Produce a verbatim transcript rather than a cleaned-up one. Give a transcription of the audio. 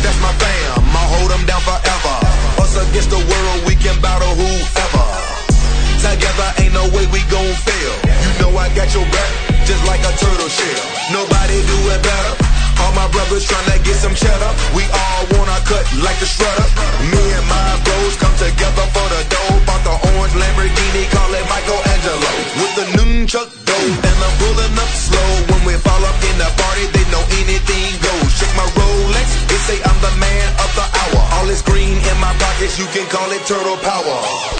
that's my fam, I'll hold them down forever. Us against the world, we can battle whoever. Together ain't no way we gon' fail. You know I got your back, just like a turtle shell. Nobody do it better. All my brothers tryna get some cheddar. We all wanna cut like the shredder. Me and my bros come together for the dough. Bought the orange Lamborghini, call it Michelangelo. With the nunchuck dough, and I'm pulling up slow. When we fall up in the party, they know anything goes. Check my Rolex, they say I'm the man of the hour. All this green in my pockets, you can call it turtle power.